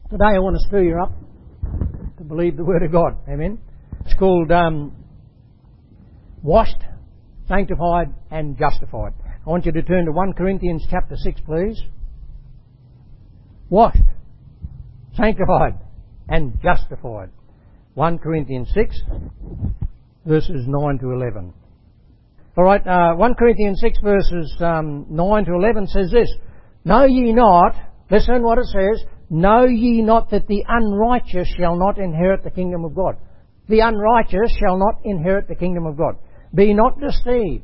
Today I want to stir you up to believe the Word of God. Amen. It's called washed, sanctified and justified. I want you to turn to 1 Corinthians chapter 6, please. Washed, sanctified and justified. 1 Corinthians 6, verses 9 to 11. Alright, 1 Corinthians 6 verses 9 to 11 says this, Know ye not, listen what it says, Know ye not that the unrighteous shall not inherit the kingdom of God? The unrighteous shall not inherit the kingdom of God. Be not deceived,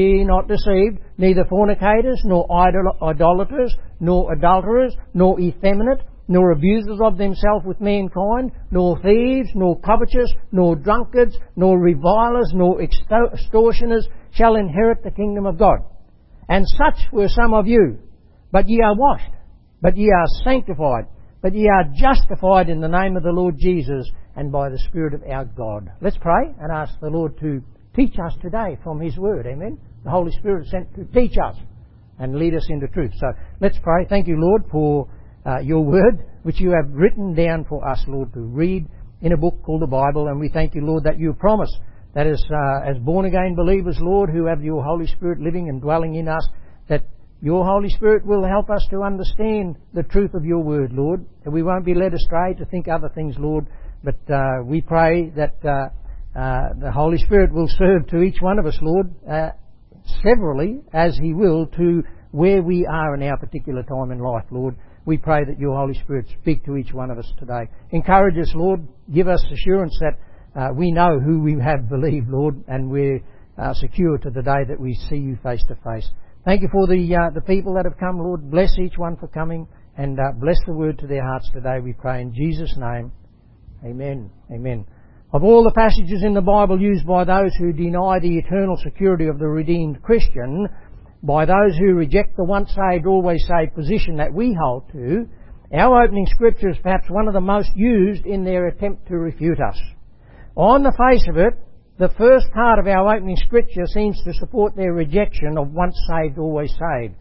neither fornicators, nor idolaters, nor adulterers, nor effeminate, nor abusers of themselves with mankind, nor thieves, nor covetous, nor drunkards, nor revilers, nor extortioners shall inherit the kingdom of God. And such were some of you. But ye are washed, but ye are sanctified, but ye are justified in the name of the Lord Jesus and by the Spirit of our God. Let's pray and ask the Lord to teach us today from His Word. Amen. The Holy Spirit is sent to teach us and lead us into truth. So let's pray. Thank you, Lord, for your Word, which you have written down for us, Lord, to read in a book called the Bible. And we thank you, Lord, that you promise that as born-again believers, Lord, who have your Holy Spirit living and dwelling in us, that your Holy Spirit will help us to understand the truth of your Word, Lord. And we won't be led astray to think other things, Lord. But we pray that the Holy Spirit will serve to each one of us, Lord, severally, as He will, to where we are in our particular time in life, Lord. We pray that your Holy Spirit speak to each one of us today. Encourage us, Lord. Give us assurance that we know who we have believed, Lord, and we're secure to the day that we see you face to face. Thank you for the people that have come, Lord. Bless each one for coming, and bless the word to their hearts today, we pray in Jesus' name. Amen. Amen. Of all the passages in the Bible used by those who deny the eternal security of the redeemed Christian, by those who reject the once saved, always saved position that we hold to, our opening scripture is perhaps one of the most used in their attempt to refute us. On the face of it, the first part of our opening scripture seems to support their rejection of once saved, always saved.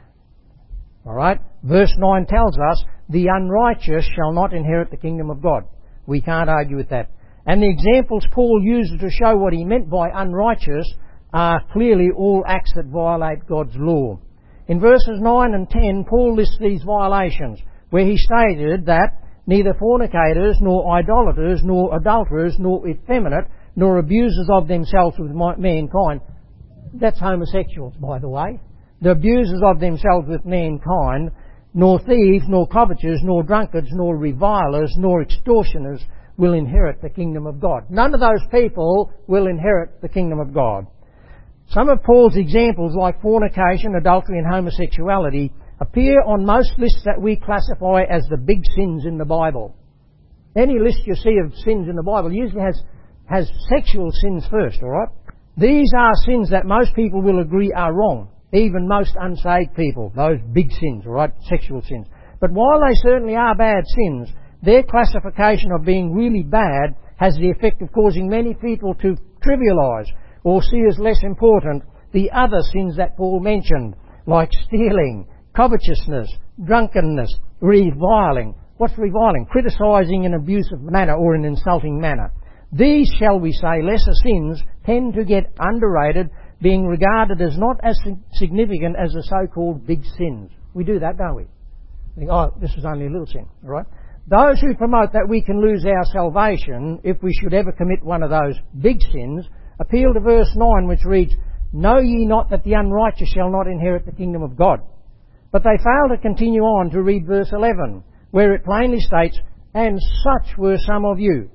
Alright? Verse 9 tells us, the unrighteous shall not inherit the kingdom of God. We can't argue with that. And the examples Paul uses to show what he meant by unrighteous are clearly all acts that violate God's law. In verses 9 and 10, Paul lists these violations, where he stated that neither fornicators, nor idolaters, nor adulterers, nor effeminate, nor abusers of themselves with mankind. That's homosexuals, by the way. The abusers of themselves with mankind, nor thieves, nor covetous, nor drunkards, nor revilers, nor extortioners will inherit the kingdom of God. None of those people will inherit the kingdom of God. Some of Paul's examples, like fornication, adultery and homosexuality, appear on most lists that we classify as the big sins in the Bible. Any list you see of sins in the Bible usually has sexual sins first, alright? These are sins that most people will agree are wrong. Even most unsaved people, those big sins, alright? Sexual sins. But while they certainly are bad sins, their classification of being really bad has the effect of causing many people to trivialise or see as less important the other sins that Paul mentioned, like stealing, covetousness, drunkenness, reviling. What's reviling? Criticising in an abusive manner or an insulting manner. These, shall we say, lesser sins tend to get underrated, being regarded as not as significant as the so-called big sins. We do that, don't we? Think, oh, this is only a little sin, all right? Those who promote that we can lose our salvation if we should ever commit one of those big sins appeal to verse 9, which reads, Know ye not that the unrighteous shall not inherit the kingdom of God? But they fail to continue on to read verse 11, where it plainly states, And such were some of you.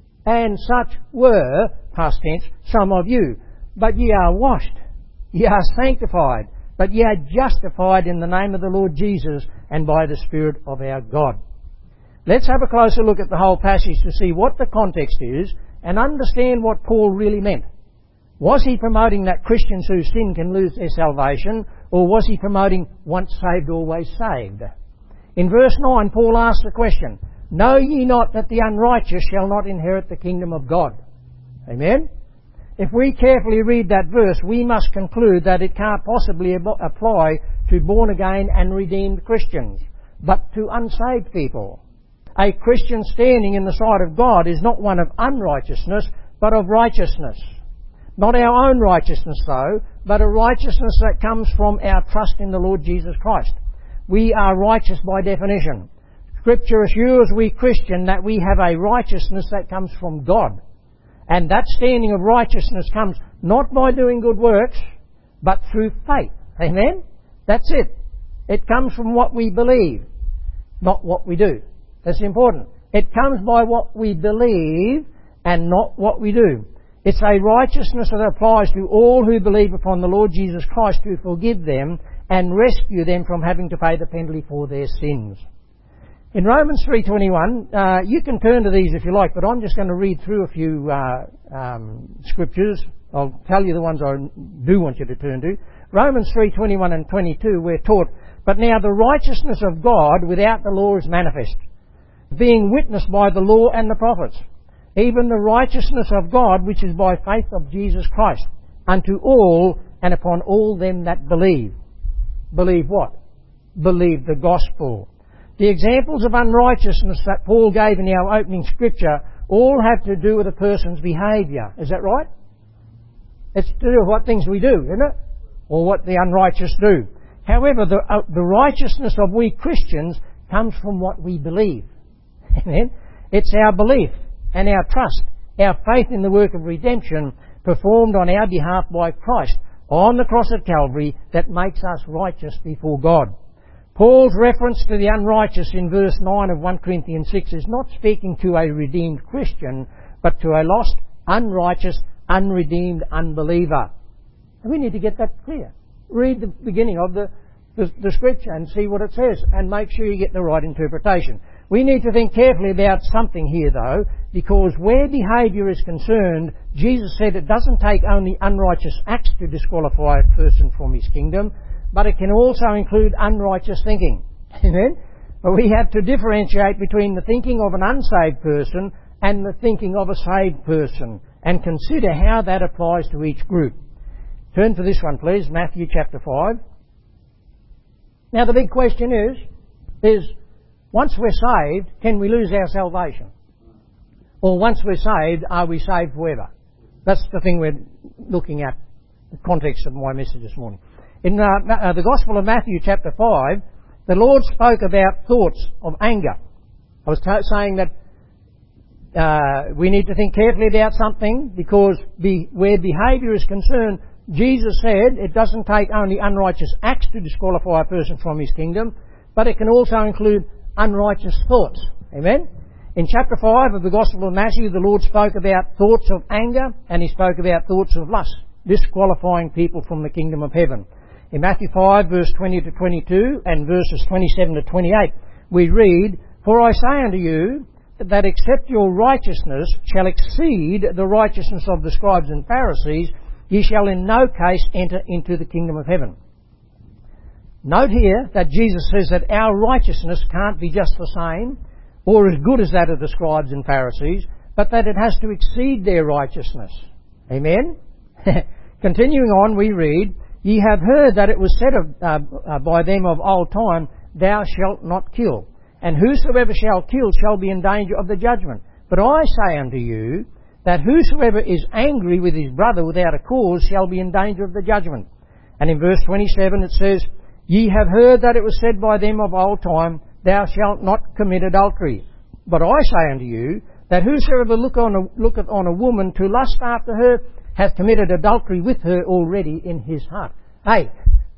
And such were, past tense, some of you. But ye are washed, ye are sanctified, but ye are justified in the name of the Lord Jesus and by the Spirit of our God. Let's have a closer look at the whole passage to see what the context is and understand what Paul really meant. Was he promoting that Christians who sin can lose their salvation, or was he promoting once saved, always saved? In verse 9, Paul asks the question, Know ye not that the unrighteous shall not inherit the kingdom of God? Amen? If we carefully read that verse, we must conclude that it can't possibly apply to born-again and redeemed Christians, but to unsaved people. A Christian standing in the sight of God is not one of unrighteousness, but of righteousness. Not our own righteousness, though, but a righteousness that comes from our trust in the Lord Jesus Christ. We are righteous by definition. Scripture assures we Christian that we have a righteousness that comes from God. And that standing of righteousness comes not by doing good works, but through faith. Amen? That's it. It comes from what we believe, not what we do. That's important. It comes by what we believe and not what we do. It's a righteousness that applies to all who believe upon the Lord Jesus Christ to forgive them and rescue them from having to pay the penalty for their sins. In Romans 3:21, you can turn to these if you like, but I'm just going to read through a few scriptures. I'll tell you the ones I do want you to turn to. Romans 3:21 and 22, we're taught, "But now the righteousness of God without the law is manifest, being witnessed by the law and the prophets, even the righteousness of God which is by faith of Jesus Christ, unto all and upon all them that believe." Believe what? Believe the gospel. The examples of unrighteousness that Paul gave in our opening scripture all have to do with a person's behaviour. Is that right? It's to do with what things we do, isn't it? Or what the unrighteous do. However, the righteousness of we Christians comes from what we believe. Amen? It's our belief and our trust, our faith in the work of redemption performed on our behalf by Christ on the cross at Calvary that makes us righteous before God. Paul's reference to the unrighteous in verse 9 of 1 Corinthians 6 is not speaking to a redeemed Christian, but to a lost, unrighteous, unredeemed unbeliever. And we need to get that clear. Read the beginning of the scripture and see what it says, and make sure you get the right interpretation. We need to think carefully about something here, though, because where behaviour is concerned, Jesus said it doesn't take only unrighteous acts to disqualify a person from his kingdom, but it can also include unrighteous thinking. Amen? But we have to differentiate between the thinking of an unsaved person and the thinking of a saved person, and consider how that applies to each group. Turn to this one, please, Matthew chapter 5. Now the big question is once we're saved, can we lose our salvation? Or once we're saved, are we saved forever? That's the thing we're looking at, the context of my message this morning. In the Gospel of Matthew chapter 5, the Lord spoke about thoughts of anger. I was saying that we need to think carefully about something, because where behaviour is concerned, Jesus said it doesn't take only unrighteous acts to disqualify a person from his kingdom, but it can also include unrighteous thoughts. Amen? In chapter 5 of the Gospel of Matthew, the Lord spoke about thoughts of anger, and he spoke about thoughts of lust, disqualifying people from the kingdom of heaven. In Matthew 5, verse 20 to 22, and verses 27 to 28, we read, "For I say unto you, that except your righteousness shall exceed the righteousness of the scribes and Pharisees, ye shall in no case enter into the kingdom of heaven." Note here that Jesus says that our righteousness can't be just the same or as good as that of the scribes and Pharisees, but that it has to exceed their righteousness. Amen? Continuing on, we read, "Ye have heard that it was said by them of old time, Thou shalt not kill. And whosoever shall kill shall be in danger of the judgment. But I say unto you, that whosoever is angry with his brother without a cause shall be in danger of the judgment." And in verse 27 it says, "Ye have heard that it was said by them of old time, Thou shalt not commit adultery. But I say unto you, that whosoever looketh on a woman to lust after her, hath committed adultery with her already in his heart." Hey,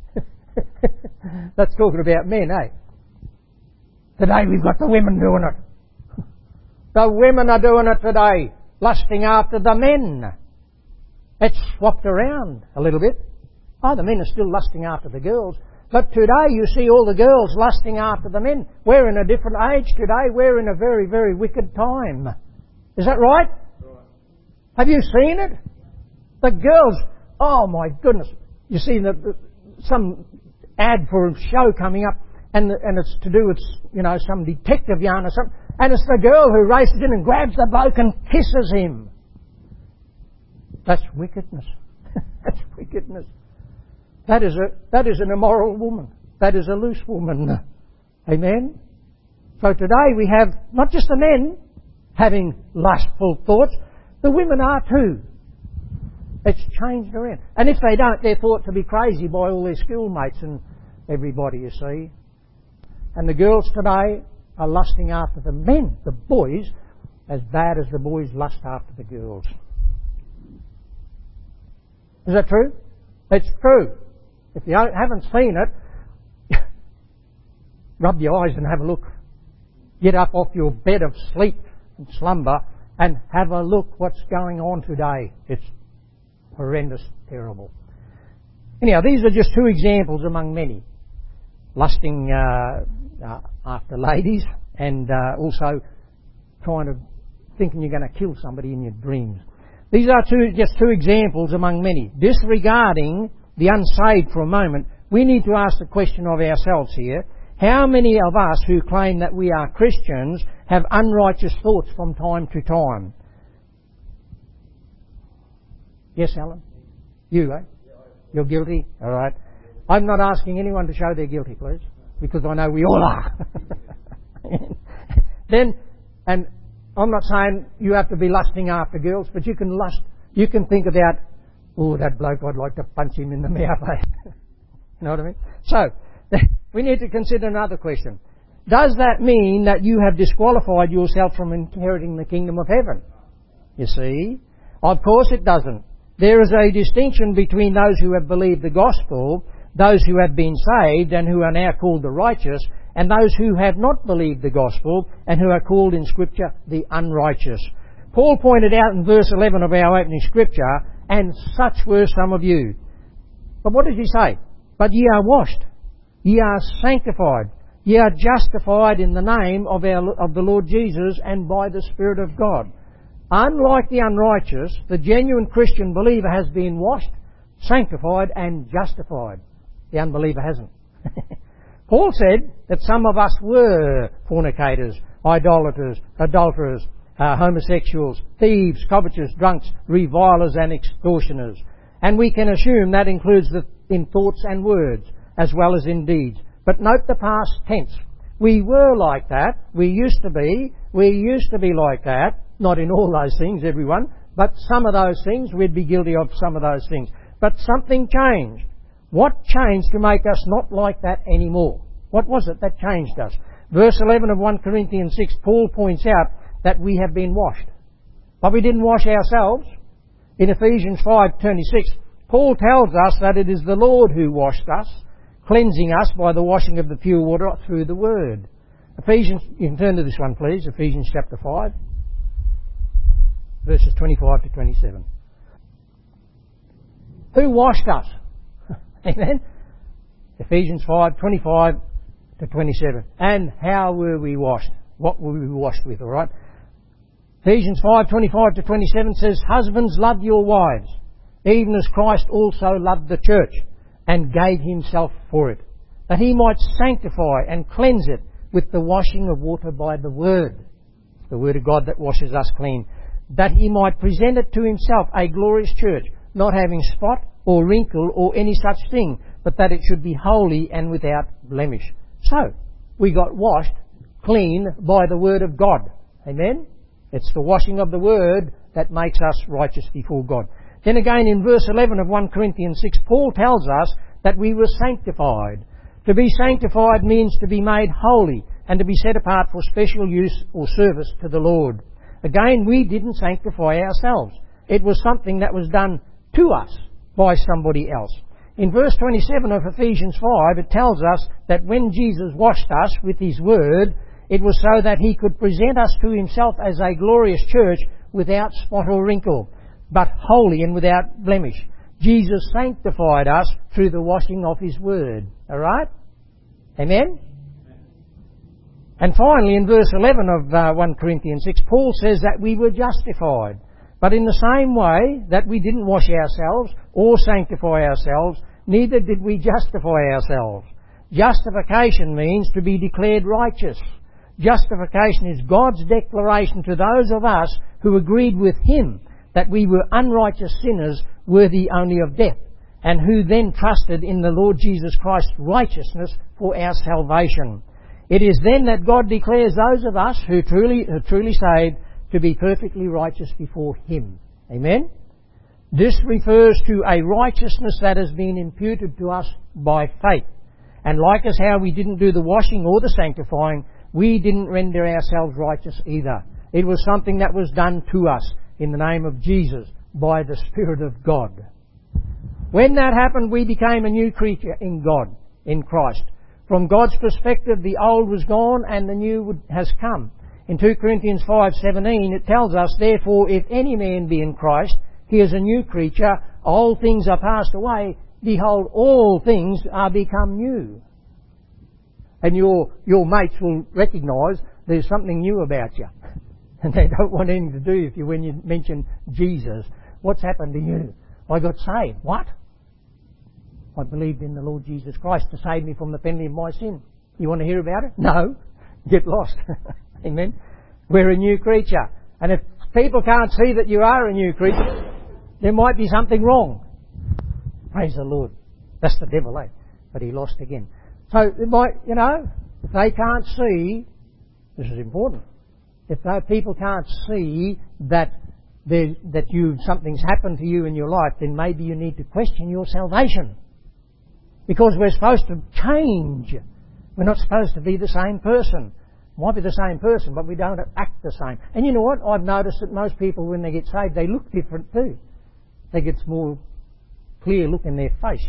that's talking about men, eh? Today we've got the women doing it. The women are doing it today, lusting after the men. It's swapped around a little bit. Oh, the men are still lusting after the girls. But today you see all the girls lusting after the men. We're in a different age today. We're in a very, very wicked time. Is that right? Have you seen it? The girls, oh my goodness. You see some ad for a show coming up, and it's to do with, some detective yarn or something, and it's the girl who races in and grabs the bloke and kisses him. That's wickedness. That's wickedness. That is an immoral woman. That is a loose woman. Amen? So today we have not just the men having lustful thoughts, the women are too. It's changed around. And if they don't, they're thought to be crazy by all their schoolmates and everybody, you see. And the girls today are lusting after the men, the boys, as bad as the boys lust after the girls. Is that true? It's true. If you haven't seen it, rub your eyes and have a look. Get up off your bed of sleep and slumber and have a look what's going on today. It's horrendous, terrible. Anyhow, these are just two examples among many. Lusting after ladies and also trying to thinking you're going to kill somebody in your dreams. These are just two examples among many. Disregarding the unsaved for a moment, we need to ask the question of ourselves here. How many of us who claim that we are Christians have unrighteous thoughts from time to time? Yes, Alan? You, eh? You're guilty? All right. I'm not asking anyone to show they're guilty, please, because I know we all are. And I'm not saying you have to be lusting after girls, but you can lust. You can think about, oh, that bloke, I'd like to punch him in the mouth. You know what I mean? So, we need to consider another question. Does that mean that you have disqualified yourself from inheriting the kingdom of heaven? You see? Of course it doesn't. There is a distinction between those who have believed the gospel, those who have been saved and who are now called the righteous, and those who have not believed the gospel and who are called in Scripture the unrighteous. Paul pointed out in verse 11 of our opening Scripture, and such were some of you. But what does he say? But ye are washed, ye are sanctified, ye are justified in the name of the Lord Jesus and by the Spirit of God. Unlike the unrighteous, the genuine Christian believer has been washed, sanctified and justified. The unbeliever hasn't. Paul said that some of us were fornicators, idolaters, adulterers, homosexuals, thieves, covetous, drunks, revilers and extortioners. And we can assume that includes in thoughts and words as well as in deeds. But note the past tense. We were like that. We used to be like that. Not in all those things, everyone, but some of those things, we'd be guilty of some of those things. But something changed. What changed to make us not like that anymore? What was it that changed us? Verse 11 of 1 Corinthians 6, Paul points out that we have been washed. But we didn't wash ourselves. In Ephesians 5:26, Paul tells us that it is the Lord who washed us, cleansing us by the washing of the pure water through the Word. Ephesians, you can turn to this one please, Ephesians chapter 5. Verses 25 to 27. Who washed us? Amen? Ephesians 5, 25 to 27. And how were we washed? What were we washed with, alright? Ephesians 5, 25 to 27 says, Husbands, love your wives, even as Christ also loved the church, and gave himself for it, that he might sanctify and cleanse it with the washing of water by the Word. The Word of God that washes us clean. That he might present it to himself a glorious church, not having spot or wrinkle or any such thing, but that it should be holy and without blemish. So, we got washed clean by the Word of God. Amen? It's the washing of the Word that makes us righteous before God. Then again in verse 11 of 1 Corinthians 6, Paul tells us that we were sanctified. To be sanctified means to be made holy and to be set apart for special use or service to the Lord. Again, we didn't sanctify ourselves. It was something that was done to us by somebody else. In verse 27 of Ephesians 5, it tells us that when Jesus washed us with His Word, it was so that He could present us to Himself as a glorious church without spot or wrinkle, but holy and without blemish. Jesus sanctified us through the washing of His Word. Alright? Amen? And finally, in verse 11 of 1 Corinthians 6, Paul says that we were justified. But in the same way that we didn't wash ourselves or sanctify ourselves, neither did we justify ourselves. Justification means to be declared righteous. Justification is God's declaration to those of us who agreed with Him that we were unrighteous sinners worthy only of death, and who then trusted in the Lord Jesus Christ's righteousness for our salvation. It is then that God declares those of us who are truly saved to be perfectly righteous before Him. Amen? This refers to a righteousness that has been imputed to us by faith. And like as how we didn't do the washing or the sanctifying, we didn't render ourselves righteous either. It was something that was done to us in the name of Jesus by the Spirit of God. When that happened, we became a new creature in God, in Christ. From God's perspective, the old was gone and the new has come. In 2 Corinthians 5:17, it tells us, therefore, if any man be in Christ, he is a new creature. Old things are passed away. Behold, all things are become new. And your mates will recognise there's something new about you. And they don't want anything to do with you when you mention Jesus. What's happened to you? I got saved. What? I believed in the Lord Jesus Christ to save me from the penalty of my sin. You want to hear about it? No. Get lost. Amen. We're a new creature. And if people can't see that you are a new creature, there might be something wrong. Praise the Lord. That's the devil, eh? But he lost again. So it might, if they can't see, this is important. If people can't see that something's happened to you in your life, then maybe you need to question your salvation. Because we're supposed to change. We're not supposed to be the same person. Might be the same person, but we don't act the same. And you know what? I've noticed that most people, when they get saved, they look different too. They get more clear look in their face,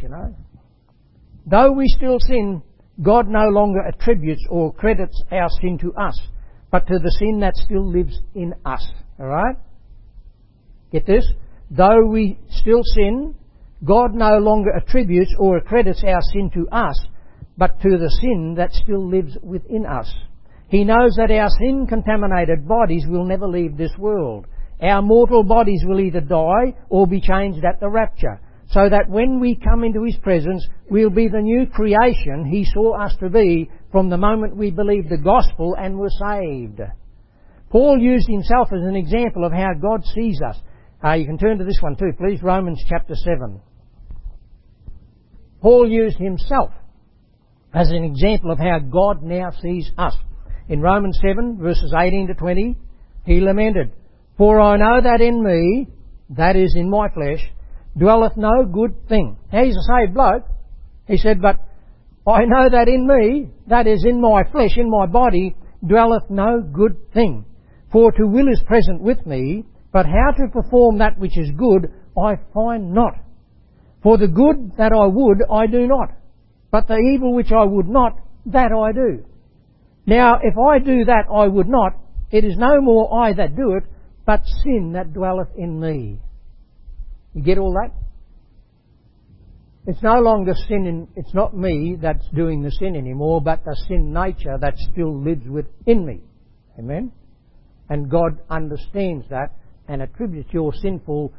Though we still sin, God no longer attributes or credits our sin to us, but to the sin that still lives in us. Alright? Get this? Though we still sin, God no longer attributes or accredits our sin to us, but to the sin that still lives within us. He knows that our sin-contaminated bodies will never leave this world. Our mortal bodies will either die or be changed at the rapture, so that when we come into His presence, we'll be the new creation He saw us to be from the moment we believed the gospel and were saved. Paul used himself as an example of how God sees us. You can turn to this one too, please. Romans chapter 7. Paul used himself as an example of how God now sees us. In Romans 7, verses 18 to 20, he lamented, For I know that in me, that is in my flesh, dwelleth no good thing. Now he's a saved bloke. He said, but I know that in me, that is in my flesh, in my body, dwelleth no good thing. For to will is present with me, but how to perform that which is good I find not. For the good that I would, I do not. But the evil which I would not, that I do. Now, if I do that I would not, it is no more I that do it, but sin that dwelleth in me. You get all that? It's no longer it's not me that's doing the sin anymore, but the sin nature that still lives within me. Amen? And God understands that and attributes your sinful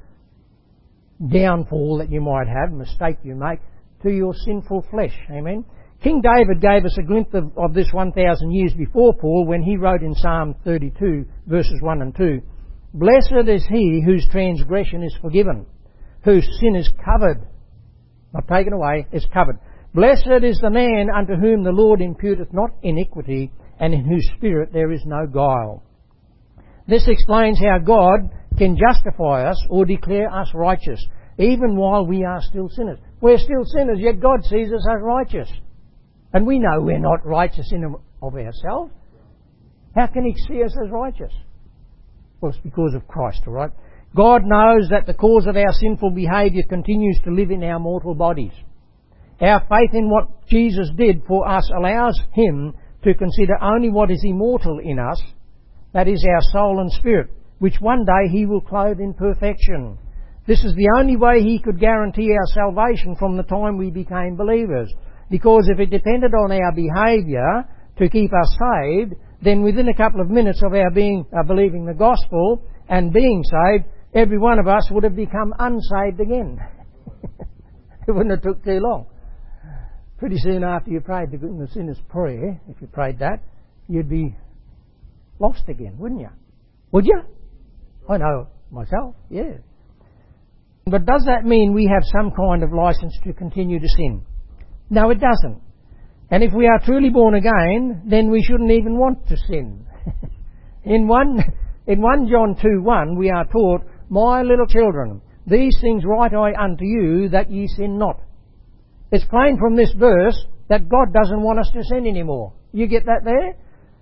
downfall that you might have, mistake you make, to your sinful flesh. Amen? King David gave us a glimpse of this 1,000 years before Paul when he wrote in Psalm 32, verses 1 and 2, Blessed is he whose transgression is forgiven, whose sin is covered. Not taken away, is covered. Blessed is the man unto whom the Lord imputeth not iniquity, and in whose spirit there is no guile. This explains how God can justify us or declare us righteous, even while we are still sinners. We're still sinners, yet God sees us as righteous. And we know we're not righteous in and of ourselves. How can He see us as righteous? Well, it's because of Christ, all right? God knows that the cause of our sinful behaviour continues to live in our mortal bodies. Our faith in what Jesus did for us allows Him to consider only what is immortal in us, that is our soul and spirit, which one day He will clothe in perfection. This is the only way He could guarantee our salvation from the time we became believers. Because if it depended on our behaviour to keep us saved, then within a couple of minutes of our believing the gospel and being saved, every one of us would have become unsaved again. It wouldn't have took too long. Pretty soon after you prayed the sinner's prayer, if you prayed that, you'd be lost again, wouldn't you? Would you? I know myself, yeah. But does that mean we have some kind of license to continue to sin? No, it doesn't. And if we are truly born again, then we shouldn't even want to sin. In 1 John 2:1 we are taught, "My little children, these things write I unto you, that ye sin not." It's plain from this verse that God doesn't want us to sin anymore. You get that there?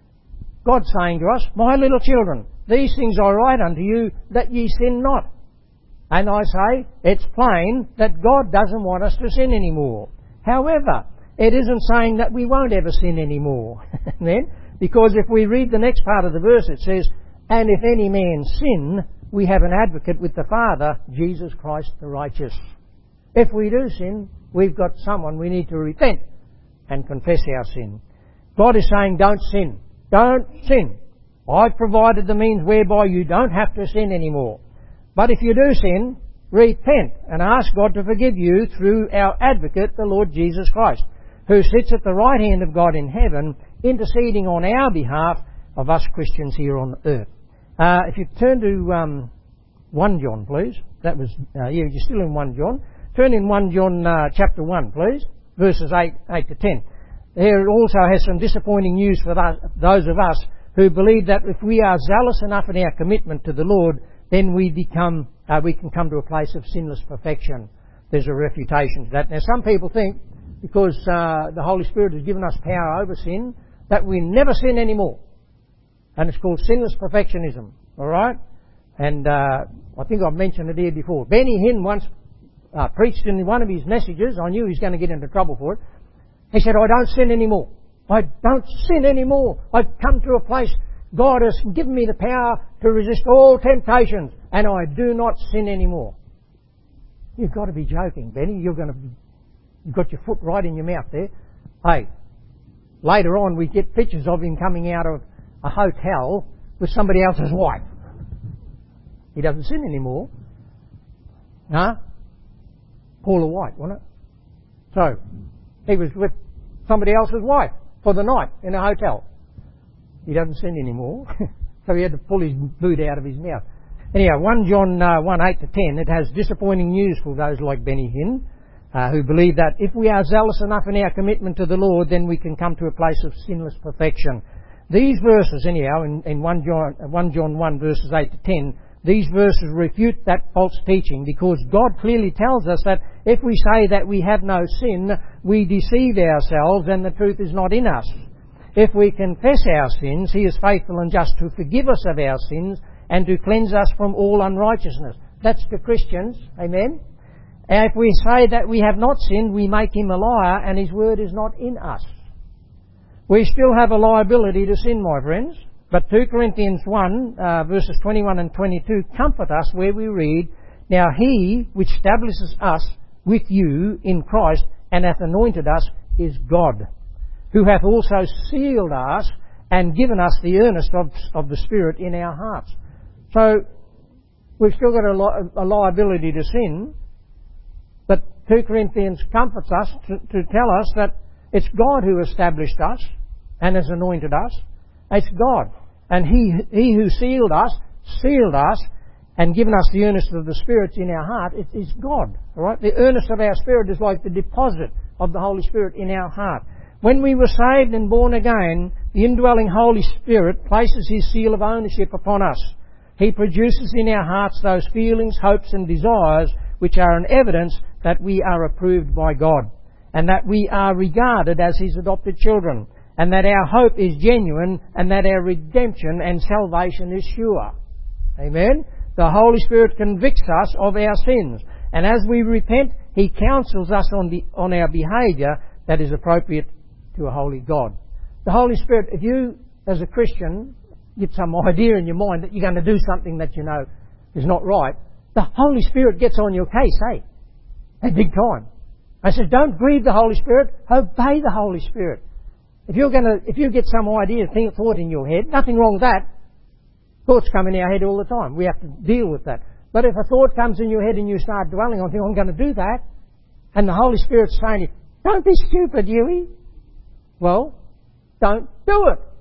God's saying to us, "My little children, these things I write unto you, that ye sin not." And I say, it's plain that God doesn't want us to sin anymore. However, it isn't saying that we won't ever sin anymore. Then, because if we read the next part of the verse, it says, "And if any man sin, we have an advocate with the Father, Jesus Christ the righteous." If we do sin, we've got someone we need to repent and confess our sin. God is saying, don't sin. Don't sin. I've provided the means whereby you don't have to sin anymore. But if you do sin, repent and ask God to forgive you through our advocate, the Lord Jesus Christ, who sits at the right hand of God in heaven, interceding on our behalf of us Christians here on earth. If you turn to 1 John, please. That was, you're still in 1 John. Turn in 1 John chapter 1, please, verses 8 to 10. There it also has some disappointing news for those of us who believe that if we are zealous enough in our commitment to the Lord, then we can come to a place of sinless perfection. There's a refutation to that. Now, some people think, because the Holy Spirit has given us power over sin, that we never sin anymore. And it's called sinless perfectionism. All right? And I think I've mentioned it here before. Benny Hinn once preached in one of his messages. I knew he was going to get into trouble for it. He said, "I don't sin anymore. I don't sin anymore. I've come to a place, God has given me the power to resist all temptations, and I do not sin anymore." You've got to be joking, Benny. You've got your foot right in your mouth there. Hey, later on we get pictures of him coming out of a hotel with somebody else's wife. He doesn't sin anymore. Huh? Paula White, wasn't it? So, he was with somebody else's wife for the night in a hotel. He doesn't sin anymore. So he had to pull his boot out of his mouth. Anyhow, 1 John 1, 8 to 10, it has disappointing news for those like Benny Hinn, who believe that if we are zealous enough in our commitment to the Lord, then we can come to a place of sinless perfection. These verses, anyhow, in 1 John 1, verses 8 to 10, these verses refute that false teaching, because God clearly tells us that if we say that we have no sin, we deceive ourselves and the truth is not in us. If we confess our sins, He is faithful and just to forgive us of our sins and to cleanse us from all unrighteousness. That's to Christians. Amen? And if we say that we have not sinned, we make Him a liar and His word is not in us. We still have a liability to sin, my friends. But 2 Corinthians 1, verses 21 and 22 comfort us where we read, "Now He which establishes us with you in Christ and hath anointed us is God, who hath also sealed us and given us the earnest of the Spirit in our hearts." So, we've still got a liability to sin, but 2 Corinthians comforts us to tell us that it's God who established us and has anointed us. It's God. And He who sealed us and given us the earnest of the Spirit in our heart, it is God. All right? The earnest of our spirit is like the deposit of the Holy Spirit in our heart. When we were saved and born again, the indwelling Holy Spirit places His seal of ownership upon us. He produces in our hearts those feelings, hopes and desires which are an evidence that we are approved by God and that we are regarded as His adopted children, and that our hope is genuine, and that our redemption and salvation is sure. Amen? The Holy Spirit convicts us of our sins, and as we repent, He counsels us on our behaviour that is appropriate to a holy God. The Holy Spirit, if you, as a Christian, get some idea in your mind that you're going to do something that you know is not right, the Holy Spirit gets on your case, hey, big time. I said, don't grieve the Holy Spirit, obey the Holy Spirit. If you get some idea, thought in your head, nothing wrong with that. Thoughts come in our head all the time. We have to deal with that. But if a thought comes in your head and you start dwelling on, I'm going to do that, and the Holy Spirit's saying, don't be stupid, Huey. Well, don't do it.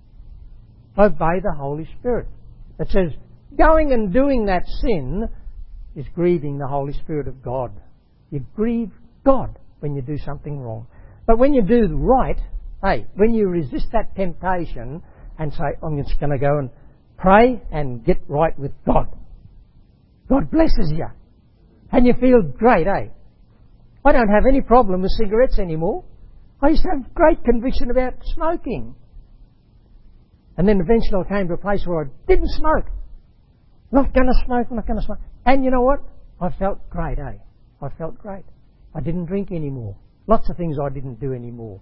Obey the Holy Spirit. It says, going and doing that sin is grieving the Holy Spirit of God. You grieve God when you do something wrong. But when you do right, hey, when you resist that temptation and say, I'm just going to go and pray and get right with God, God blesses you. And you feel great, eh? I don't have any problem with cigarettes anymore. I used to have great conviction about smoking. And then eventually I came to a place where I didn't smoke. Not going to smoke, not going to smoke. And you know what? I felt great, eh? I felt great. I didn't drink anymore. Lots of things I didn't do anymore.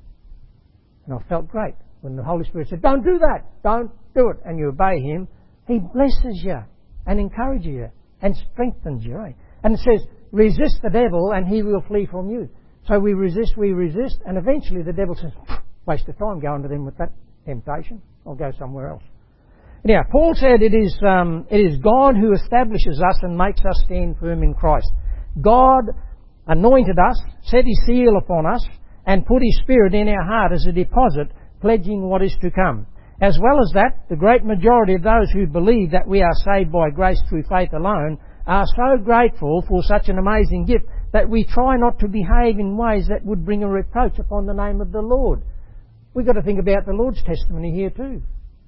And I felt great. When the Holy Spirit said, don't do that, don't do it, and you obey Him, He blesses you and encourages you and strengthens you, eh? And it says, resist the devil and he will flee from you. So we resist, and eventually the devil says, waste of time going to them with that temptation. I'll go somewhere else. Now, Paul said it is God who establishes us and makes us stand firm in Christ. God anointed us, set His seal upon us, and put His Spirit in our heart as a deposit, pledging what is to come. As well as that, the great majority of those who believe that we are saved by grace through faith alone are so grateful for such an amazing gift that we try not to behave in ways that would bring a reproach upon the name of the Lord. We've got to think about the Lord's testimony here too.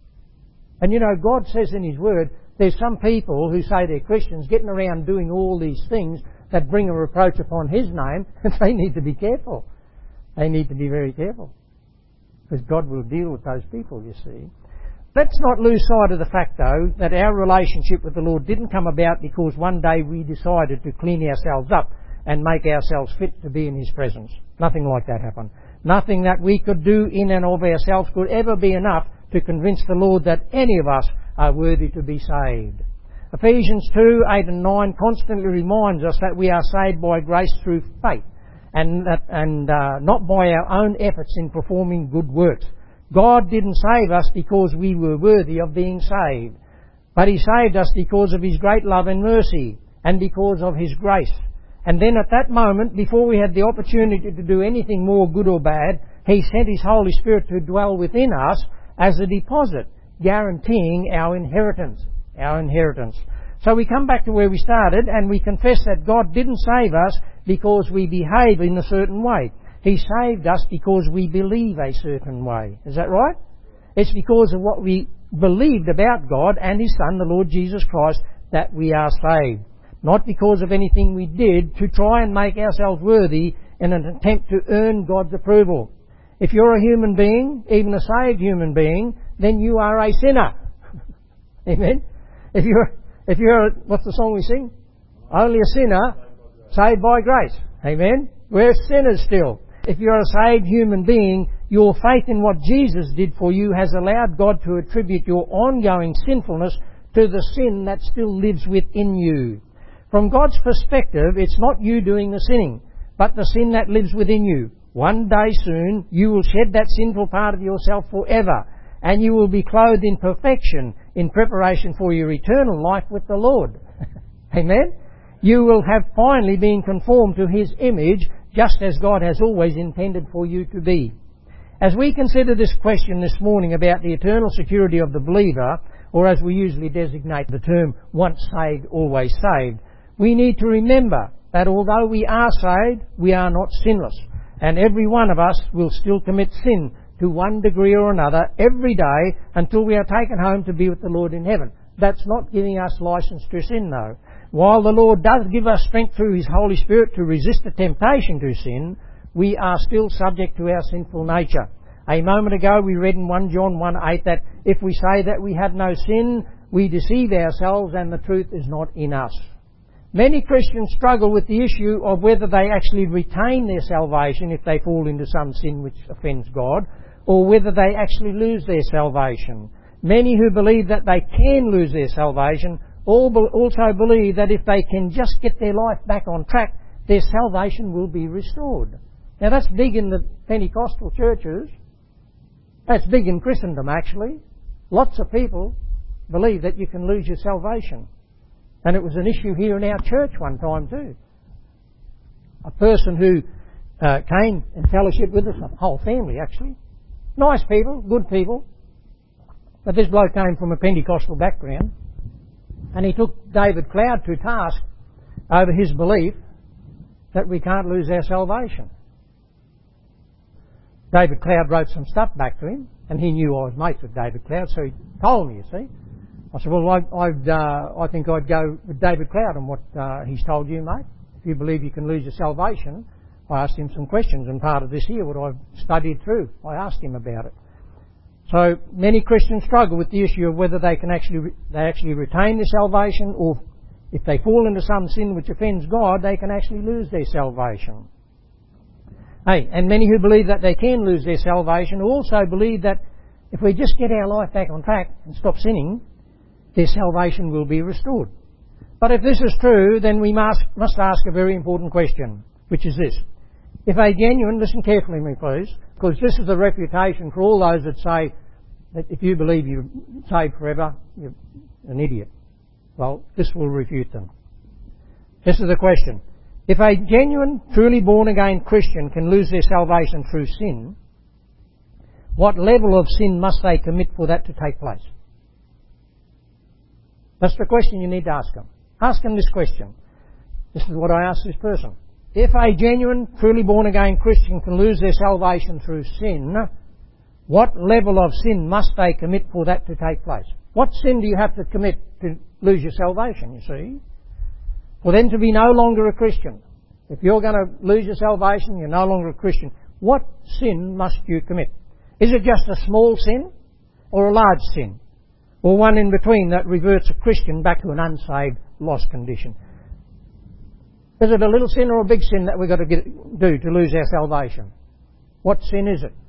And you know, God says in His Word, there's some people who say they're Christians getting around doing all these things that bring a reproach upon His name, and they need to be careful. They need to be very careful. Because God will deal with those people, you see. Let's not lose sight of the fact, though, that our relationship with the Lord didn't come about because one day we decided to clean ourselves up and make ourselves fit to be in His presence. Nothing like that happened. Nothing that we could do in and of ourselves could ever be enough to convince the Lord that any of us are worthy to be saved. Ephesians 2:8 and 9 constantly reminds us that we are saved by grace through faith and not by our own efforts in performing good works. God didn't save us because we were worthy of being saved, but He saved us because of His great love and mercy and because of His grace. And then at that moment, before we had the opportunity to do anything more good or bad, He sent His Holy Spirit to dwell within us as a deposit, guaranteeing our inheritance. Our inheritance. So we come back to where we started and we confess that God didn't save us because we behave in a certain way. He saved us because we believe a certain way. Is that right? It's because of what we believed about God and His Son, the Lord Jesus Christ, that we are saved. Not because of anything we did to try and make ourselves worthy in an attempt to earn God's approval. If you're a human being, even a saved human being, then you are a sinner. Amen? If you're, what's the song we sing? Only a sinner saved by grace. Amen? We're sinners still. If you're a saved human being, your faith in what Jesus did for you has allowed God to attribute your ongoing sinfulness to the sin that still lives within you. From God's perspective, it's not you doing the sinning, but the sin that lives within you. One day soon, you will shed that sinful part of yourself forever, and you will be clothed in perfection in preparation for your eternal life with the Lord. Amen? You will have finally been conformed to His image, just as God has always intended for you to be. As we consider this question this morning about the eternal security of the believer, or as we usually designate the term, once saved, always saved, we need to remember that although we are saved, we are not sinless. And every one of us will still commit sin to one degree or another every day until we are taken home to be with the Lord in heaven. That's not giving us license to sin, though. While the Lord does give us strength through His Holy Spirit to resist the temptation to sin, we are still subject to our sinful nature. A moment ago we read in 1 John 1:8 that if we say that we have no sin, we deceive ourselves and the truth is not in us. Many Christians struggle with the issue of whether they actually retain their salvation if they fall into some sin which offends God, or whether they actually lose their salvation. Many who believe that they can lose their salvation also believe that if they can just get their life back on track, their salvation will be restored. Now that's big in the Pentecostal churches. That's big in Christendom, actually. Lots of people believe that you can lose your salvation. And it was an issue here in our church one time too. A person who came and fellowshiped with us, a whole family actually. Nice people, good people. But this bloke came from a Pentecostal background. And he took David Cloud to task over his belief that we can't lose our salvation. David Cloud wrote some stuff back to him, and he knew I was mates with David Cloud, so he told me, you see. I said, well, I think I'd go with David Cloud and what he's told you, mate. If you believe you can lose your salvation, I asked him some questions, and part of this here, what I've studied through, I asked him about it. So many Christians struggle with the issue of whether they can actually retain their salvation, or if they fall into some sin which offends God, they can actually lose their salvation. Hey, and many who believe that they can lose their salvation also believe that if we just get our life back on track and stop sinning, their salvation will be restored. But if this is true, then we must ask a very important question, which is this. If a genuine, listen carefully to me please, because this is a refutation for all those that say that if you believe you're saved forever, you're an idiot. Well, this will refute them. This is the question. If a genuine, truly born-again Christian can lose their salvation through sin, what level of sin must they commit for that to take place? That's the question you need to ask them. Ask them this question. This is what I asked this person. If a genuine, truly born-again Christian can lose their salvation through sin, what level of sin must they commit for that to take place? What sin do you have to commit to lose your salvation, you see? For them to be no longer a Christian. If you're going to lose your salvation, you're no longer a Christian. What sin must you commit? Is it just a small sin or a large sin? Or one in between that reverts a Christian back to an unsaved, lost condition? Is it a little sin or a big sin that we've got to do to lose our salvation? What sin is it?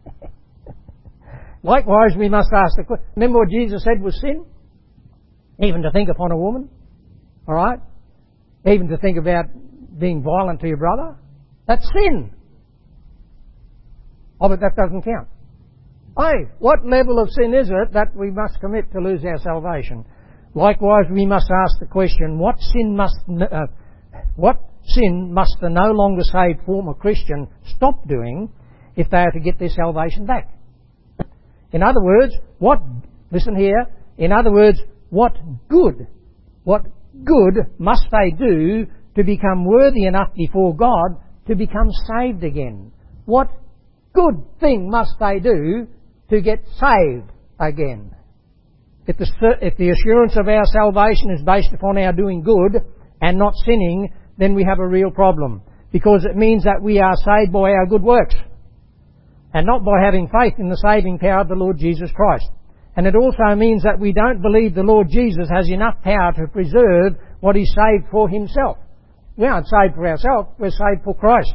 Likewise, we must ask the question. Remember what Jesus said was sin? Even to think upon a woman. Alright? Even to think about being violent to your brother. That's sin. Oh, but that doesn't count. Hey, what level of sin is it that we must commit to lose our salvation? Likewise, we must ask the question, what sin must the no longer saved former Christian stop doing if they are to get their salvation back? In other words, what good must they do to become worthy enough before God to become saved again? What good thing must they do to get saved again? If the assurance of our salvation is based upon our doing good and not sinning, then we have a real problem, because it means that we are saved by our good works and not by having faith in the saving power of the Lord Jesus Christ. And it also means that we don't believe the Lord Jesus has enough power to preserve what He saved for Himself. We aren't saved for ourselves, we're saved for Christ.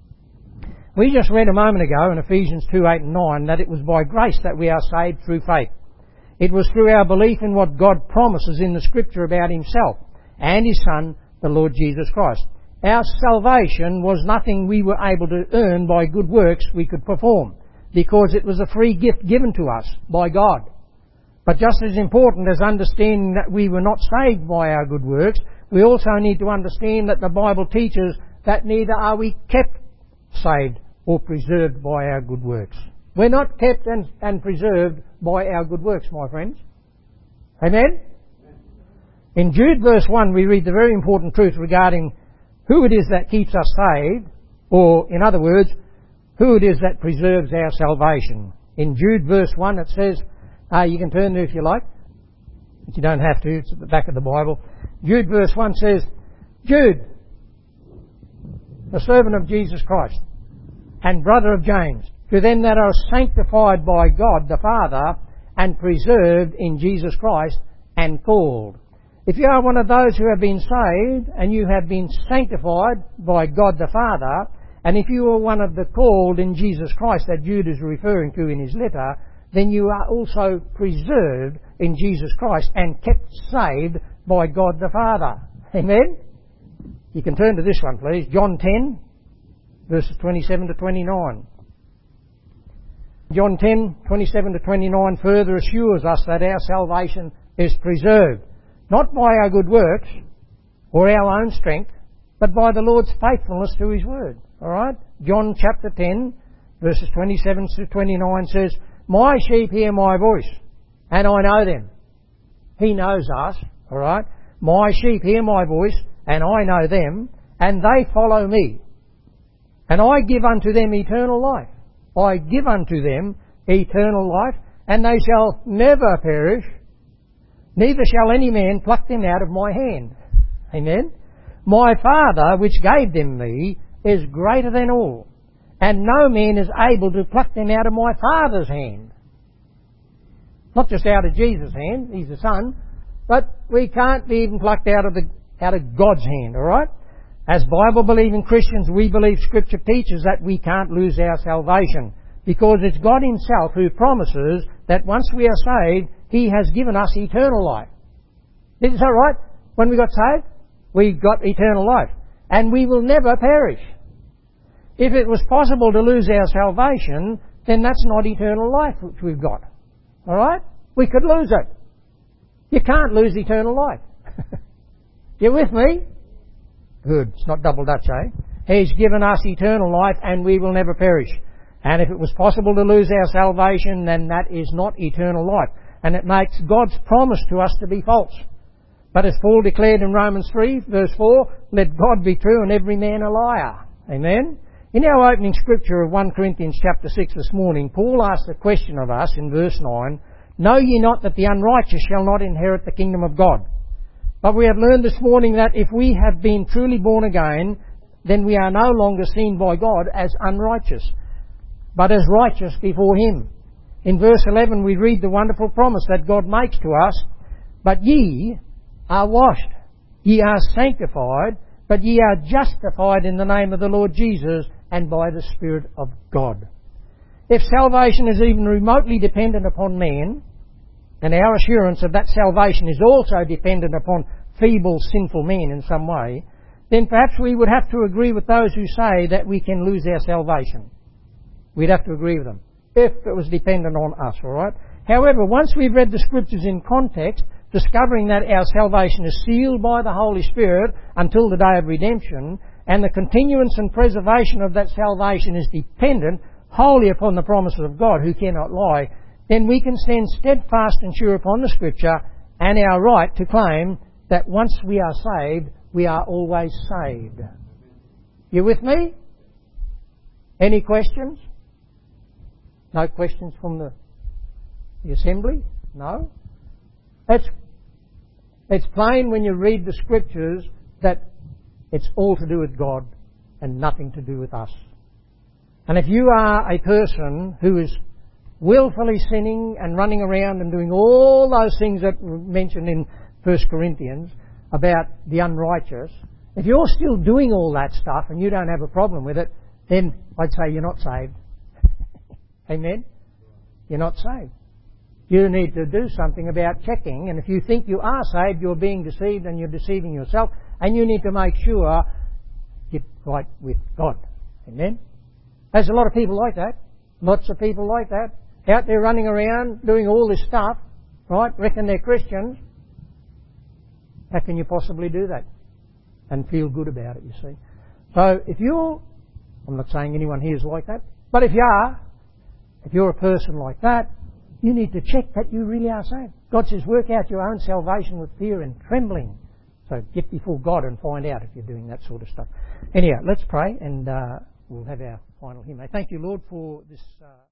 We just read a moment ago in Ephesians 2:8 and 9 that it was by grace that we are saved through faith. It was through our belief in what God promises in the Scripture about Himself and His Son, the Lord Jesus Christ. Our salvation was nothing we were able to earn by good works we could perform, because it was a free gift given to us by God. But just as important as understanding that we were not saved by our good works, we also need to understand that the Bible teaches that neither are we kept saved or preserved by our good works. We're not kept and preserved by our good works, my friends. Amen? In Jude verse 1 we read the very important truth regarding who it is that keeps us saved, or in other words, who it is that preserves our salvation. In Jude verse 1 it says, you can turn there if you like, but you don't have to, it's at the back of the Bible. Jude verse 1 says, Jude, the servant of Jesus Christ, and brother of James, to them that are sanctified by God the Father, and preserved in Jesus Christ, and called. If you are one of those who have been saved, and you have been sanctified by God the Father, and if you are one of the called in Jesus Christ that Jude is referring to in his letter, then you are also preserved in Jesus Christ and kept saved by God the Father. Amen? You can turn to this one, please. John 10, verses 27 to 29. John 10, 27 to 29 further assures us that our salvation is preserved, not by our good works or our own strength, but by the Lord's faithfulness to His Word. Alright? John chapter 10, verses 27 to 29 says, My sheep hear my voice, and I know them. He knows us, alright? My sheep hear my voice, and I know them, and they follow me. And I give unto them eternal life. I give unto them eternal life, and they shall never perish, neither shall any man pluck them out of my hand. Amen. My Father, which gave them me, is greater than all, and no man is able to pluck them out of my Father's hand. Not just out of Jesus' hand, He's the Son, but we can't be even plucked out of God's hand, alright? As Bible-believing Christians, we believe Scripture teaches that we can't lose our salvation, because it's God Himself who promises that once we are saved, He has given us eternal life. Is that right? When we got saved, we got eternal life, and we will never perish. If it was possible to lose our salvation, then that's not eternal life which we've got. Alright? We could lose it. You can't lose eternal life. You with me? Good. It's not double Dutch, eh? He's given us eternal life and we will never perish. And if it was possible to lose our salvation, then that is not eternal life. And it makes God's promise to us to be false. But as Paul declared in Romans 3, verse 4, let God be true and every man a liar. Amen? In our opening scripture of 1 Corinthians chapter 6 this morning, Paul asked a question of us in verse 9, know ye not that the unrighteous shall not inherit the kingdom of God? But we have learned this morning that if we have been truly born again, then we are no longer seen by God as unrighteous, but as righteous before Him. In verse 11 we read the wonderful promise that God makes to us, but ye are washed, ye are sanctified, but ye are justified in the name of the Lord Jesus and by the Spirit of God. If salvation is even remotely dependent upon man, and our assurance of that salvation is also dependent upon feeble, sinful men in some way, then perhaps we would have to agree with those who say that we can lose our salvation. We'd have to agree with them, if it was dependent on us, alright? However, once we've read the Scriptures in context, discovering that our salvation is sealed by the Holy Spirit until the day of redemption, and the continuance and preservation of that salvation is dependent wholly upon the promises of God, who cannot lie, then we can stand steadfast and sure upon the Scripture and our right to claim that once we are saved, we are always saved. You with me? Any questions? No questions from the assembly? No? It's plain when you read the Scriptures that it's all to do with God and nothing to do with us. And if you are a person who is willfully sinning and running around and doing all those things that were mentioned in 1 Corinthians about the unrighteous, if you're still doing all that stuff and you don't have a problem with it, then I'd say you're not saved. Amen? You're not saved. You need to do something about checking, and if you think you are saved, you're being deceived and you're deceiving yourself, and you need to make sure you're right with God. Amen? There's a lot of people like that. Lots of people like that. Out there running around doing all this stuff, right? Reckon they're Christians. How can you possibly do that and feel good about it, you see? So if I'm not saying anyone here is like that, but if you're a person like that, you need to check that you really are saved. God says, work out your own salvation with fear and trembling. So get before God and find out if you're doing that sort of stuff. Anyhow, let's pray and we'll have our final hymn. Thank you, Lord, for this...